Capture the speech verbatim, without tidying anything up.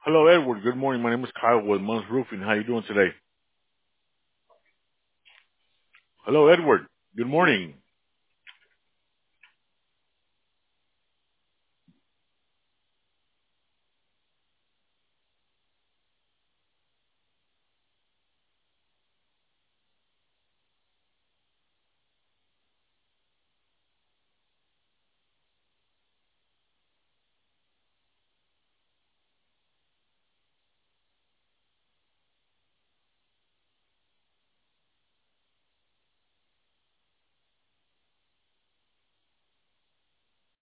Hello, Edward. Good morning. My name is Kyle with Munz Roofing. How you doing today? Hello, Edward. Good morning.